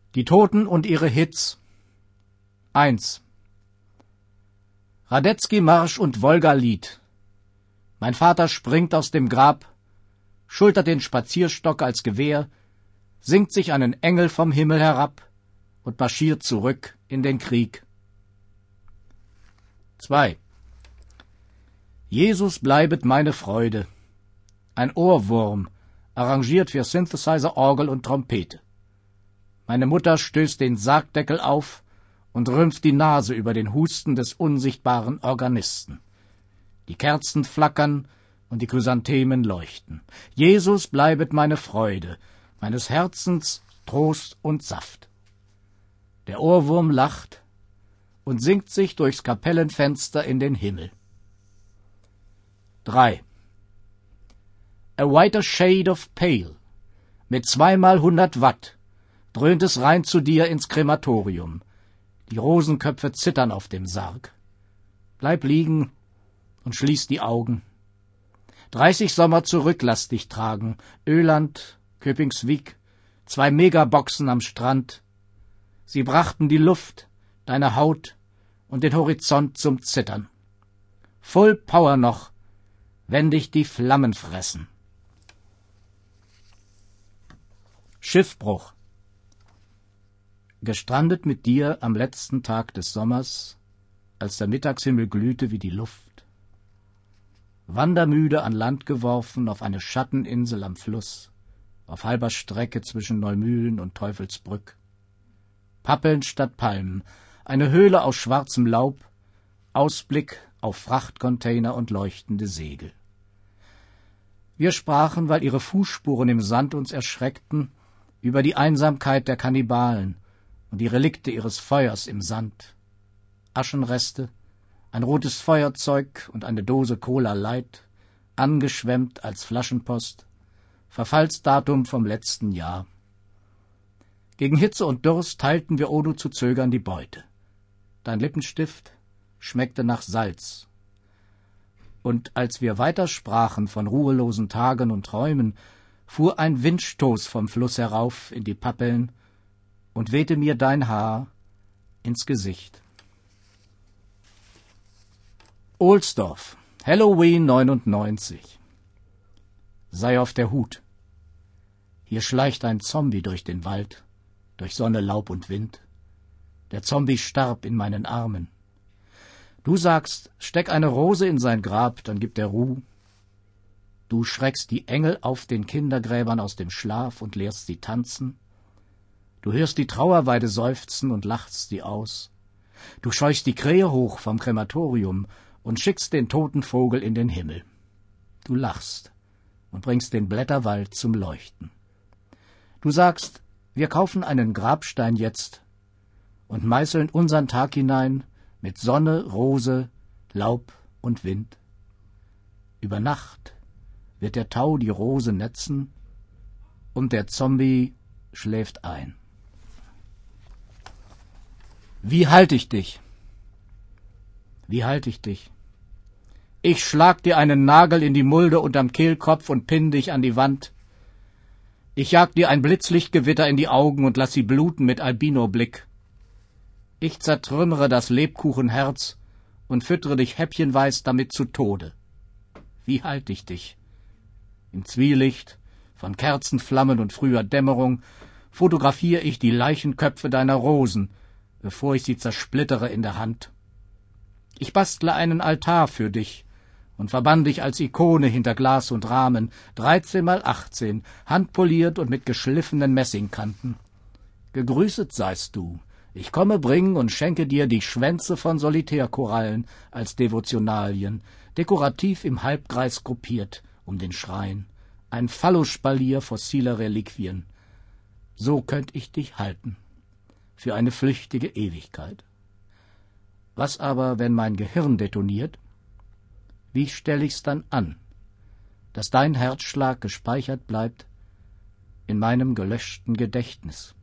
Die Toten und ihre Hits. 1. Radetzky-Marsch und Wolga-Lied. Mein Vater springt aus dem Grab, schultert den Spazierstock als Gewehr, singt sich einen Engel vom Himmel herab und marschiert zurück in den Krieg. 2. Jesus bleibet meine Freude. Ein Ohrwurm, arrangiert für Synthesizer, Orgel und Trompete. Meine Mutter stößt den Sargdeckel auf und rümpft die Nase über den Husten des unsichtbaren Organisten. Die Kerzen flackern und die Chrysanthemen leuchten. Jesus bleibet meine Freude, meines Herzens Trost und Saft. Der Ohrwurm lacht und singt sich durchs Kapellenfenster in den Himmel. 3. A whiter shade of pale. Mit 2x100 Watt dröhnt es rein zu dir ins Krematorium. Die Rosenköpfe zittern auf dem Sarg. Bleib liegen und schließ die Augen. 30 Sommer zurück lass dich tragen. Öland, Köpingswijk, 2 Megaboxen am Strand. Sie brachten die Luft, deine Haut und den Horizont zum Zittern. Full Power noch, wenn dich die Flammen fressen. Schiffbruch. Gestrandet mit dir am letzten Tag des Sommers, als der Mittagshimmel glühte wie die Luft. Wandermüde an Land geworfen auf eine Schatteninsel am Fluss, auf halber Strecke zwischen Neumühlen und Teufelsbrück. Pappeln statt Palmen, eine Höhle aus schwarzem Laub, Ausblick auf Frachtcontainer und leuchtende Segel. Wir sprachen, weil ihre Fußspuren im Sand uns erschreckten, über die Einsamkeit der Kannibalen und die Relikte ihres Feuers im Sand. Aschenreste, ein rotes Feuerzeug und eine Dose Cola Light, angeschwemmt als Flaschenpost, Verfallsdatum vom letzten Jahr. Gegen Hitze und Durst teilten wir ohne zu zögern die Beute. Dein Lippenstift schmeckte nach Salz. Und als wir weitersprachen von ruhelosen Tagen und Träumen, fuhr ein Windstoß vom Fluss herauf in die Pappeln und wehte mir dein Haar ins Gesicht. Ohlsdorf, Halloween 99. Sei auf der Hut. Hier schleicht ein Zombie durch den Wald, durch Sonne, Laub und Wind. Der Zombie starb in meinen Armen. Du sagst, steck eine Rose in sein Grab, dann gibt er Ruh. Du schreckst die Engel auf den Kindergräbern aus dem Schlaf und lehrst sie tanzen. Du hörst die Trauerweide seufzen und lachst sie aus. Du scheuchst die Krähe hoch vom Krematorium und schickst den toten Vogel in den Himmel. Du lachst und bringst den Blätterwald zum Leuchten. Du sagst, wir kaufen einen Grabstein jetzt und meißeln unseren Tag hinein mit Sonne, Rose, Laub und Wind. Über Nacht wird der Tau die Rose netzen und der Zombie schläft ein. Wie halt ich dich? Wie halt ich dich? Ich schlag dir einen Nagel in die Mulde unterm Kehlkopf und pinn dich an die Wand. Ich jag dir ein Blitzlichtgewitter in die Augen und lass sie bluten mit Albino-Blick. Ich zertrümmere das Lebkuchenherz und füttere dich häppchenweis damit zu Tode. Wie halt ich dich? Im Zwielicht von Kerzenflammen und früher Dämmerung fotografiere ich die Leichenköpfe deiner Rosen, bevor ich sie zersplittere in der Hand. Ich bastle einen Altar für dich und verbann dich als Ikone hinter Glas und Rahmen, 13x18, handpoliert und mit geschliffenen Messingkanten. Gegrüßet seist du. Ich komme bringen und schenke dir die Schwänze von Solitärkorallen als Devotionalien, dekorativ im Halbkreis gruppiert um den Schrein, ein Phallospalier fossiler Reliquien. So könnt ich dich halten, für eine flüchtige Ewigkeit. Was aber, wenn mein Gehirn detoniert? Wie stell ich's dann an, dass dein Herzschlag gespeichert bleibt in meinem gelöschten Gedächtnis?